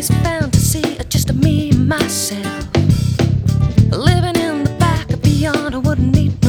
this fantasy of just me and myself, living in the back of beyond. I wouldn't need